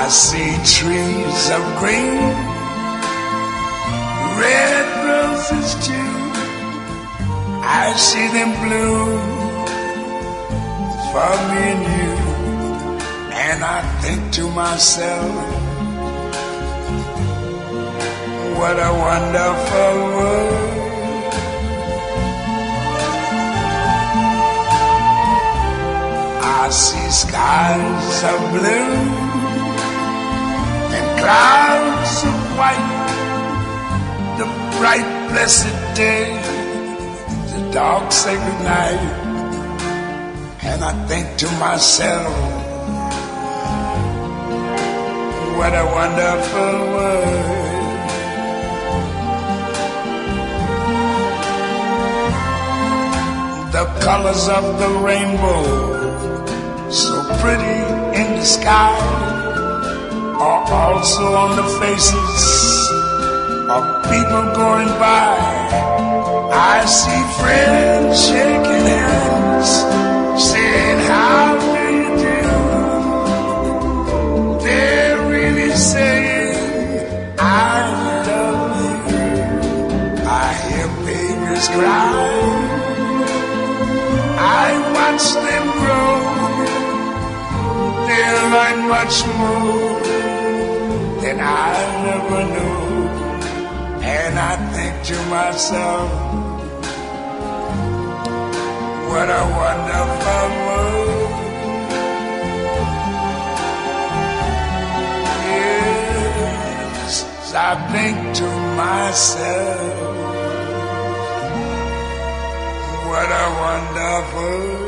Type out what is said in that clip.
see trees of green, red roses too. I see them bloom for me and you. And I think to myself, what a wonderful world. I see skies of blue and clouds of white, the bright blessed day, the dark sacred night. And I think to myself, what a wonderful world. The colors of the rainbow, so pretty in the sky, are also on the faces of people going by. I see friends shaking hands, saying, how do you do? They're really saying, I love you. I hear babies cry, I watch them grow. They'll learn much more than I never knew. And I think to myself, what a wonderful world. Yes, I think to myself, what a wonderful world.